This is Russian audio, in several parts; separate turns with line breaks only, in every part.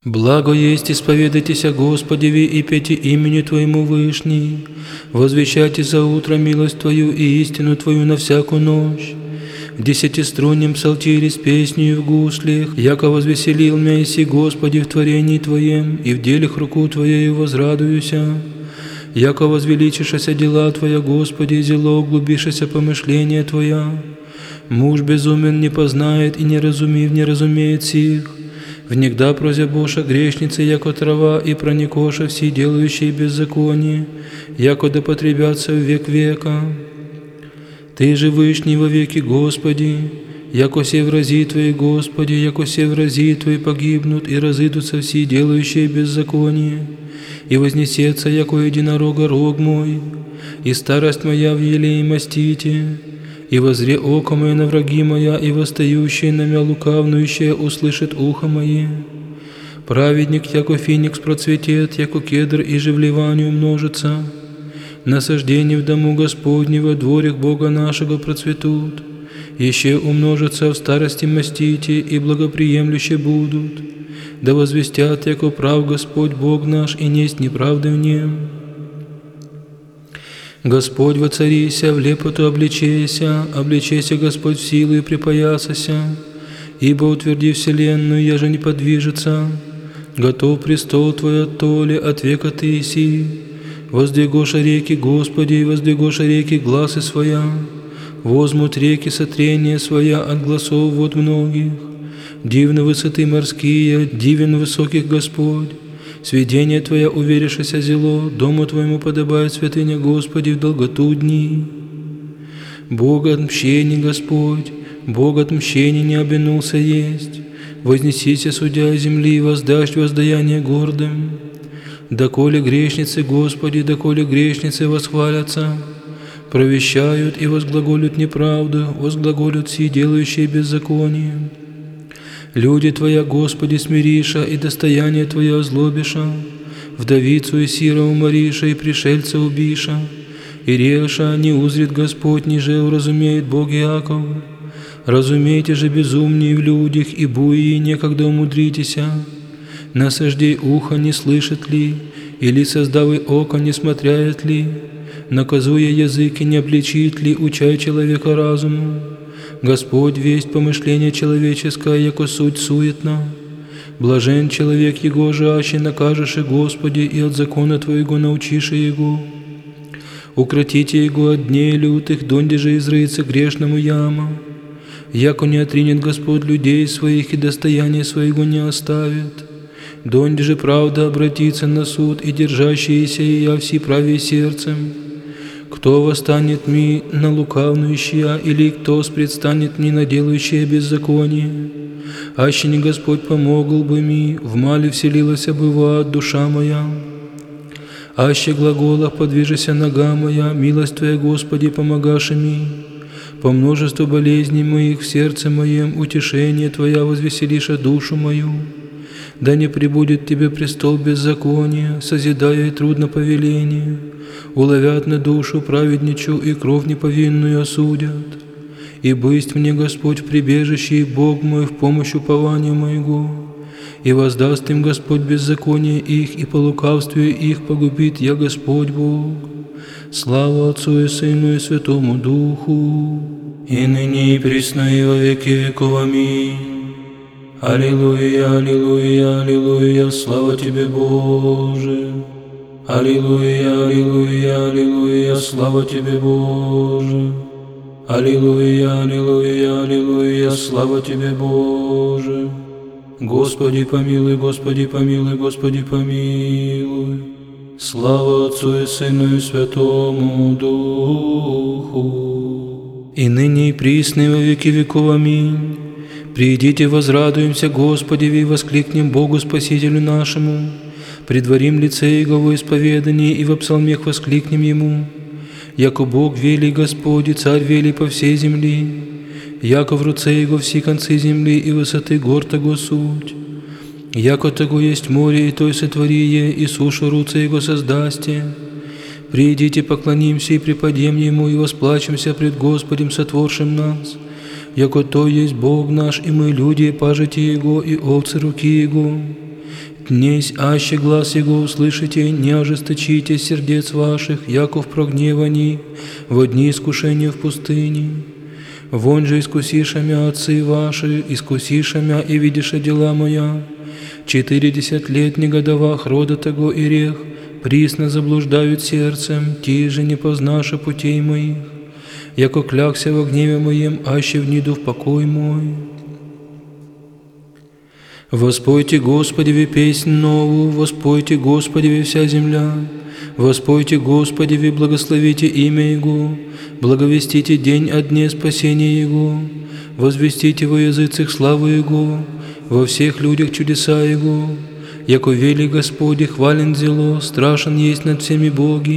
Благо есть исповедайтесь о Господеве и пейте имени Твоему Вышний, возвещайте за утро милость Твою и истину Твою на всякую ночь. В десятиструнном псалтире с песнею в гуслях, яко возвеселил меня иси Господи в творении Твоем, и в делах руку Твоею возрадуюся. Яко возвеличишася дела Твоя, Господи, зело углубишася помышления Твоя. Муж безумен не познает и не разумеет сих. Внегда прозябоша грешницы, яко трава, и проникоша все делающие беззаконие, яко да потребятся в век века. Ты же вышний во веки, Господи, яко се врази Твои, Господи, яко се врази Твои погибнут, и разыдутся все делающие беззаконие, и вознесется, яко единорога рог мой, и старость моя в елее мастите. И возре око мое на враги моя, и восстающие на мя лукавнующие услышит ухо мое. Праведник, яко феникс процветет, яко кедр и же в ливане умножится. Насаждение в дому Господнего, дворях Бога нашего процветут. Еще умножатся в старости мастите, и благоприемлюще будут. Да возвестят, яко прав Господь Бог наш, и несть неправды в нем. Господь воцарися, в лепоту обличейся, обличейся, Господь, в силу и припоясася, ибо утверди вселенную, яже не подвижется. Готов престол Твой от толи, от века Ты иси. Воздвигоша реки, Господи, воздвигоша реки гласы своя. Возмут реки сотрения своя от гласов вод многих. Дивны высоты морские, дивен высоких Господь. Сведение Твоя уверишься зело, дому Твоему подобает святыня, Господи, в долготу дни. Бог отмщений, Господь, Бог отмщений не обинулся есть. Вознесися, судья земли, и воздашь воздаяние гордым. Доколе грешницы, Господи, доколе грешницы восхвалятся, провещают и возглаголют неправду, возглаголют все делающие беззаконие. Люди Твоя, Господи, смириша, и достояние Твое озлобиша, вдовицу и сира умориша, и пришельца убиша, и реша не узрит Господь, ниже уразумеет Бог Иаков. Разумейте же безумнее в людях, и буи некогда умудритеся. Насаждей ухо не слышит ли, или создавый око не смотряет ли, наказуя языки не обличит ли, учай человека разуму. Господь весть помышление человеческое, яко суть суетна. Блажен человек его жаще, накажешь и Господи, и от закона Твоего научишь его. Укротите его от дней лютых, донде же изрыется грешному яма. Яко не отринет Господь людей своих, и достояние своего не оставит. Донде же правда обратится на суд, и держащиеся ея все правее сердцем. Кто восстанет ми на лукавнующие, или кто предстанет ми на делающее беззаконие? Аще не Господь помогал бы ми, в мале вселилась бы в ад душа моя. Аще глаголах подвижися нога моя, милость Твоя, Господи, помогаши ми. По множеству болезней моих в сердце моем утешение Твоя возвеселиша душу мою. Да не прибудет Тебе престол беззакония, созидая и трудно повеление. Уловят на душу праведничу, и кровь неповинную осудят. И бысть мне Господь в прибежище, и Бог мой в помощь упованию моего. И воздаст им Господь беззаконие их, и по лукавствию их погубит я Господь Бог. Слава Отцу и Сыну и Святому Духу, и ныне и присно и во веки веков. Аминь. Аллилуйя, аллилуйя, аллилуйя, слава Тебе, Боже. Аллилуйя, аллилуйя, аллилуйя, слава Тебе, Боже. Аллилуйя, аллилуйя, аллилуйя, слава Тебе, Боже. Господи помилуй, Господи помилуй, Господи помилуй. Слава Отцу и Сыну и Святому Духу, и ныне и присно и во веки веков. Аминь. Придите, возрадуемся Господи, и воскликнем Богу Спасителю нашему. Предварим лице Его во исповедании, и во псалмех воскликнем Ему. Яко Бог велий Господи, Царь велий по всей земли, яко в руце Его все концы земли, и высоты гор Того суть. Яко Того есть море, и той сотворие, и сушу руце Его создасте. Придите, поклонимся и преподем Ему, и восплачемся пред Господем, сотворшим нас. Яко то есть Бог наш, и мы люди, пажити Его, и овцы руки Его. Днесь аще глаз Его услышите, не ожесточите сердец ваших, яко в прогневании, во дни искушения в пустыне. Вон же искусиша мя отцы ваши, искусиша мя и видиша дела моя. 40 лет негодовах рода того и рех, присно заблуждают сердцем, ти же не познаши путей моих. Яко клякся во гневе моем, аще вниду в покой мой. Воспойте Господеве песнь новую, воспойте Господеве вся земля, воспойте Господеве, благословите имя Его, благовестите день о дне спасения Его, возвестите во языцах славу Его, во всех людях чудеса Его, яко велик Господи, хвален зело, страшен есть над всеми боги,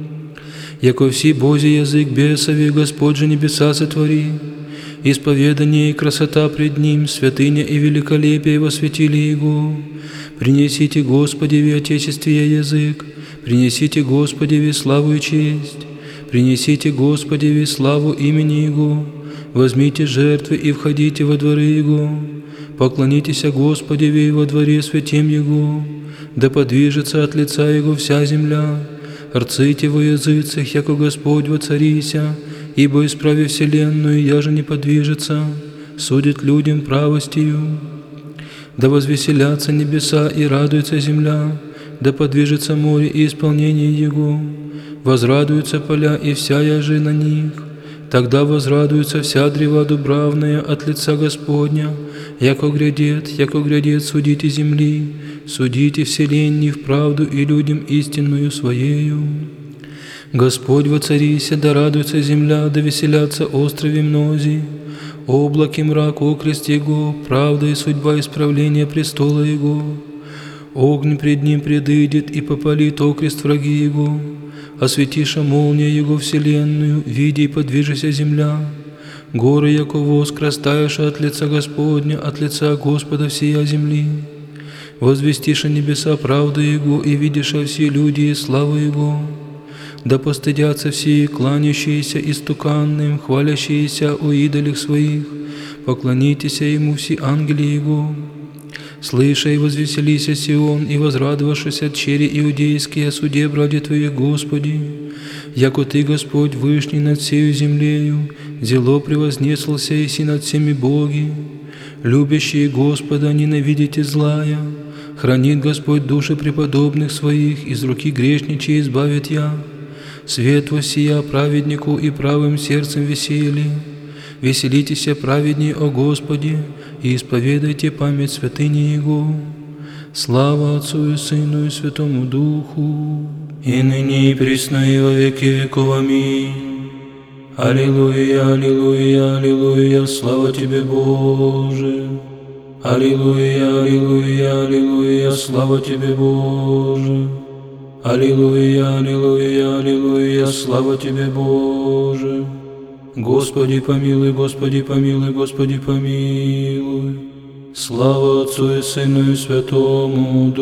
яко все Божий язык бесови, Господь же небеса сотвори. Исповедание и красота пред Ним, святыня и великолепие восветили Его. Принесите Господеве Отечествия язык, принесите Господеве славу и честь, принесите Господеве славу имени Его, возьмите жертвы и входите во дворы Его, поклонитесь Господеве во дворе святем Его, да подвижется от лица Его вся земля. Рците во языцах, яко Господь воцарися, ибо исправи вселенную, яже не подвижется, судит людям правостью. Да возвеселятся небеса и радуется земля, да подвижется море и исполнение его, возрадуются поля и вся яжи на них. Тогда возрадуется вся древа дубравная от лица Господня, яко грядет судите земли, судите вселенной в правду и людям истинную Своею. Господь воцарися, да радуется земля, да веселятся острови мнози, облаки мрак окрест Его, правда и судьба исправления престола Его. Огонь пред Ним предыдет и попалит окрест враги Его, осветиша молния Его вселенную, види и подвижися земля. Горы, яко воск, растаешь от лица Господня, от лица Господа всея земли. Возвестиша небеса правду Его, и видиша все люди и славу Его. Да постыдятся все, кланящиеся истуканным, хвалящиеся о идолях своих, поклонитесь Ему все ангели Его. Слыша и возвеселися Сион, и возрадовавшись чери иудейские о суде браде Твоих, Господи, яко Ты, Господь, вышний над всею землею, зело превознеслся и си над всеми боги. Любящие Господа, ненавидите злая, хранит Господь души преподобных Своих, из руки грешничей избавит я. Свет воссия праведнику и правым сердцем весели. Веселитесь, праведней, о Господе, и исповедайте память святыни Его. Слава Отцу и Сыну и Святому Духу, и ныне и присно и во веки веков. Аминь. Аллилуйя, аллилуйя, аллилуйя, слава Тебе, Боже. Аллилуйя, аллилуйя, аллилуйя, слава Тебе, Боже. Аллилуйя, аллилуйя, аллилуйя, слава Тебе, Боже. Господи помилуй, Господи помилуй, Господи помилуй. Слава Отцу и Сыну и Святому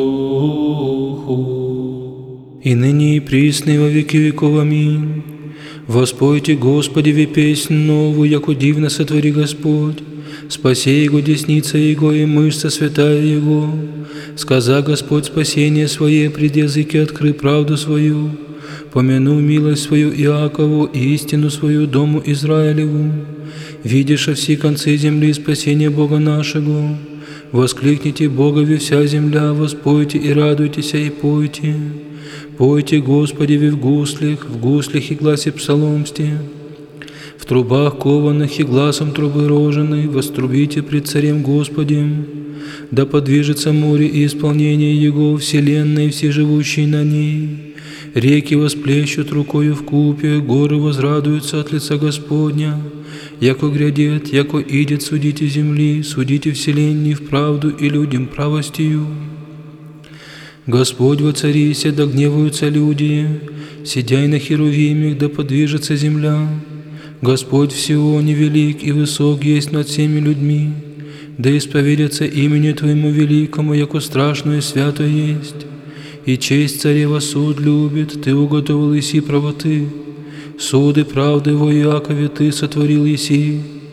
Духу, и ныне и присно и во веки веков. Аминь. Воспойте Господеве песнь новую, яко дивно сотвори Господь. Спаси Его десница Его и мышца святая Его. Сказа Господь спасение Свое, пред языки откры правду свою. Помяну милость свою Иакову и истину свою дому Израилеву. Видишь все концы земли спасение Бога нашего. Воскликните Богове вся земля, воспойте и радуйтесь и пойте. Пойте Господеве в гуслях и гласе псаломсте. В трубах кованых и гласом трубы роженой вострубите пред Царем Господем. Да подвижется море и исполнение Его, вселенной и все живущие на ней. Реки восплещут рукою вкупе, горы возрадуются от лица Господня. Яко грядет, яко идет, судите земли, судите вселенной в правду и людям правостью. Господь воцарися, да гневаются люди, сидяй на херувимах, да подвижется земля. Господь в Сионе велик и высок есть над всеми людьми, да исповедятся имени Твоему великому, яко страшно и свято есть. И честь царева суд любит, Ты уготовил еси правоты, суды правды во Иакове Ты сотворил еси.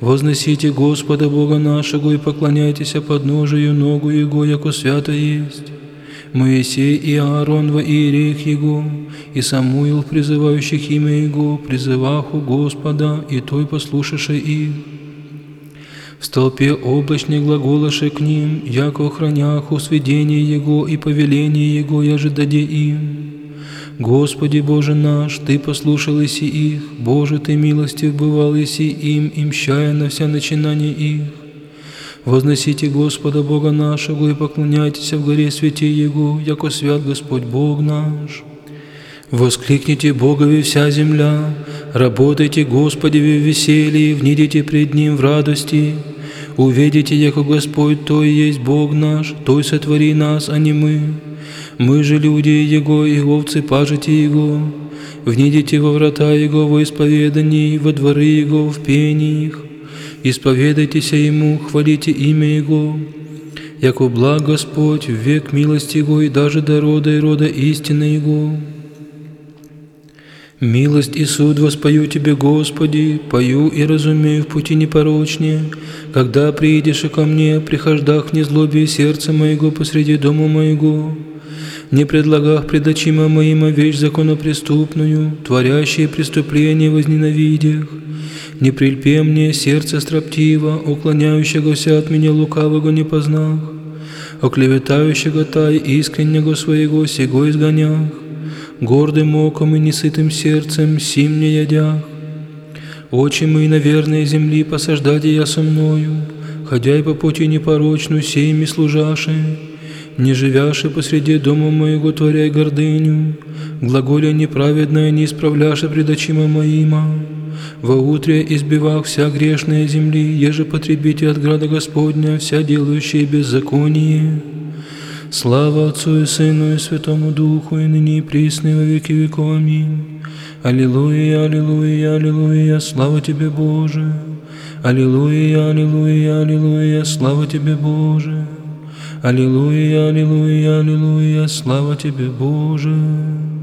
Возносите Господа Бога нашего и поклоняйтесь подножию ногу Его, яко свято есть. Моисей и Аарон во иереях Его, и Самуил, призывающих имя Его, призываху Господа, и той послушавши их. В столпе облачной глаголоши к ним, яко охраняху сведение Его и повеление Его, яже даде им. Господи Боже наш, Ты послушал иси их, Боже, Ты милостив бывал иси им, и мщая на вся начинания их. Возносите Господа Бога нашего и поклоняйтесь в горе святи Его, яко свят Господь Бог наш. Воскликните Богови вся земля, работайте Господеве в веселье, внидите пред Ним в радости. Увидите, яко Господь, Той есть Бог наш, Той сотвори нас, а не мы. Мы же люди Его, и овцы пажите Его. Внидите во врата Его во исповедании, во дворы Его в пениях. Исповедайтесь Ему, хвалите имя Его. Яко благ Господь, в век милости Его, и даже до рода и рода истины Его. Милость и суд воспою Тебе, Господи, пою и разумею в пути непорочнее. Когда приидешь ко мне, прихождах в незлобие сердца моего посреди дома моего. Не предлагах пред очима моима вещь законопреступную, творящие преступления возненавидях. Не прильпе мне сердце строптиво, уклоняющегося от меня лукавого не познах, оклеветающего тай искреннего своего сего изгонях, гордым оком и несытым сердцем сим не ядях. Очи мои на верной земли посаждайте я со мною, ходя и по пути непорочную сеями служаши, не живяши посреди дома моего творяй гордыню, глаголя неправедное не исправляши пред очима моима. Во утре избивах вся грешная земли, еже потребите от града Господня вся делающая беззаконие. Слава Отцу и Сыну и Святому Духу, и ныне и присно и во веки веков. Аминь. Аллилуйя, аллилуйя, аллилуйя, слава Тебе, Боже. Аллилуйя, аллилуйя, аллилуйя, слава Тебе, Боже. Аллилуйя, аллилуйя, аллилуйя, слава Тебе, Боже.